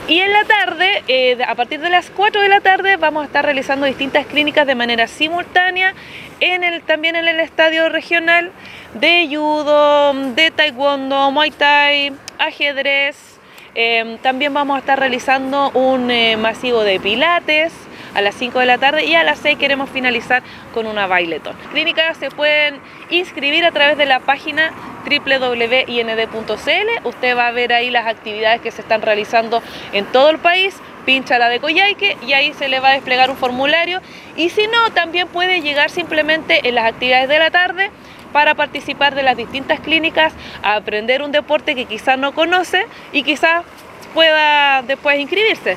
Y en la tarde, a partir de las 4 de la tarde, vamos a estar realizando distintas clínicas de manera simultánea también en el estadio regional de judo, de taekwondo, muay thai, ajedrez. También vamos a estar realizando un masivo de pilates a las 5 de la tarde y a las 6 queremos finalizar con una bailetón. Clínicas se pueden inscribir a través de la página www.ind.cl. Usted va a ver ahí las actividades que se están realizando en todo el país. Pincha la de Coyhaique y ahí se le va a desplegar un formulario. Y si no, también puede llegar simplemente en las actividades de la tarde para participar de las distintas clínicas, a aprender un deporte que quizás no conoce y quizás pueda después inscribirse.